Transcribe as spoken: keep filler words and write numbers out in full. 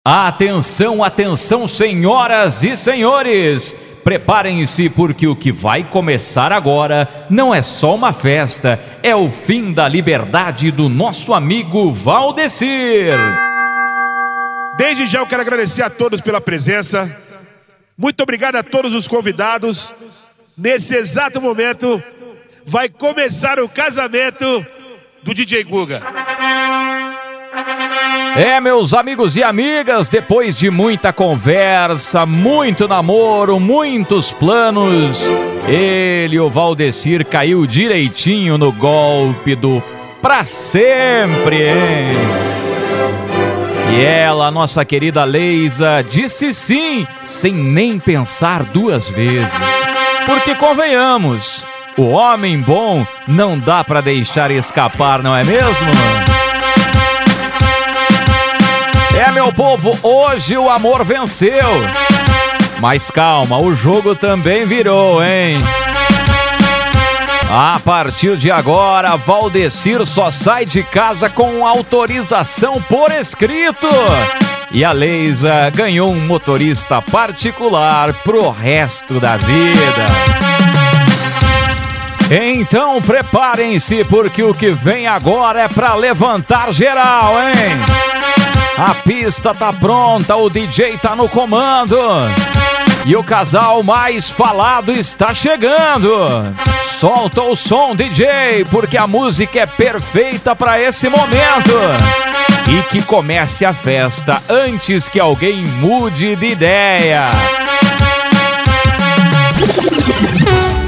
Atenção, atenção, senhoras e senhores! Preparem-se porque o que vai começar agora não é só uma festa, é o fim da liberdade do nosso amigo Valdecir. Desde já eu quero agradecer a todos pela presença. Muito obrigado a todos os convidados. Nesse exato momento vai começar o casamento do D J Guga. É, meus amigos e amigas, depois de muita conversa, muito namoro, muitos planos, ele, o Valdecir, caiu direitinho no golpe do pra sempre, hein? E ela, nossa querida Leisa, disse sim, sem nem pensar duas vezes. Porque convenhamos, o homem bom não dá pra deixar escapar, não é mesmo? É, meu povo, hoje o amor venceu. Mas calma, o jogo também virou, hein? A partir de agora, Valdecir só sai de casa com autorização por escrito. E a Leisa ganhou um motorista particular pro resto da vida. Então preparem-se, porque o que vem agora é pra levantar geral, hein? A pista tá pronta, o D J tá no comando. E o casal mais falado está chegando. Solta o som, D J, porque a música é perfeita para esse momento. E que comece a festa antes que alguém mude de ideia.